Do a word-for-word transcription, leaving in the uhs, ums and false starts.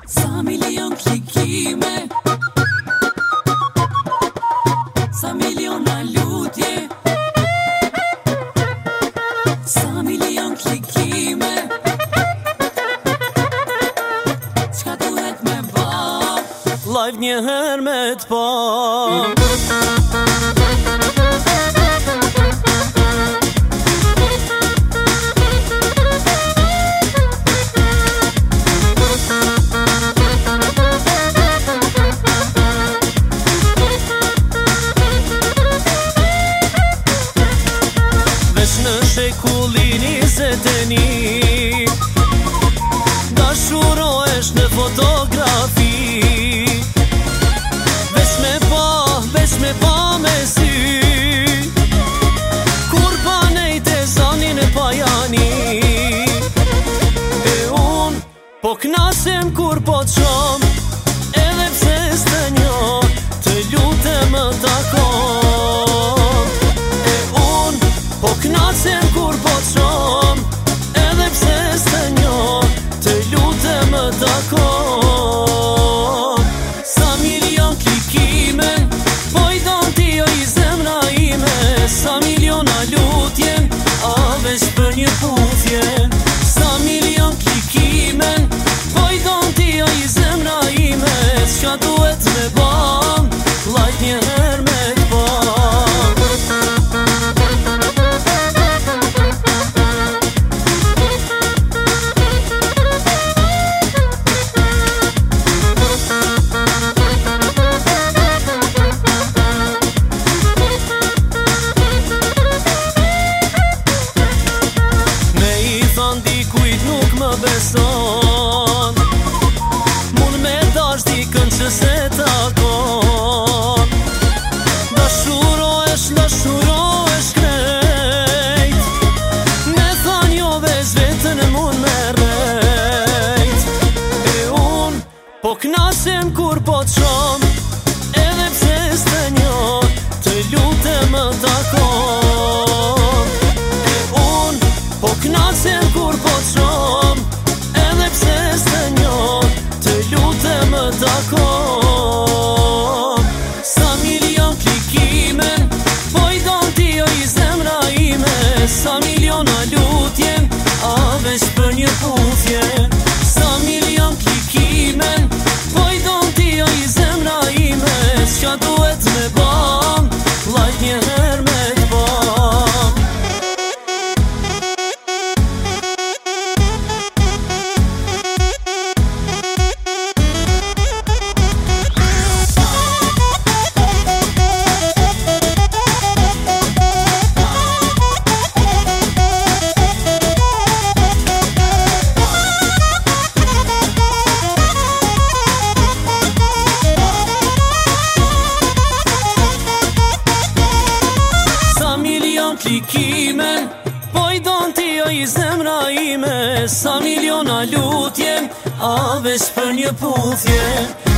Sa milion klikime, sa miliona lutje, sa milion klikime, çka duhet me ba, live një herë me t'pa. Në shekullin njëzet e një dashurohesh në fotografi, veç me pa, veç me pa me sy, kur pa nejt e zanin e pajani. E un po knasem kur po t'shom, edhe pse s'të njo, të lutem më takon. Po knasem kur po t'shom, edhe pse s'të njo, të lutem më takon. Sa milion klikime, po i don ti o i zemra ime, sa miliona lutje, a veç për një puthje. Sa milion klikime, po i don ti o i zemra ime, çka duhet me bam, lajt një her me t'bam. Beson, mund me dash dikën që se takon. Dashurohesh, dashurohesh krejt, me than jo veç vetën e mund me rejt. E un po knasem kur po t'shom, edhe pse s'të njo, të lutem më takon. E un po knasem kur po t'shom, edhe pse s'të njo, të lutem më takon. Sa milion klikime, po i don ti o i zemra ime, sa miliona lutje, a veç për një puthje. Sa milion klikime, po i don ti o i zemra ime, çka duhet me bam, lajt një her me t'bam. Klikimen, po i don ti o i zemra ime, sa miliona lutje, a veç për një puthje.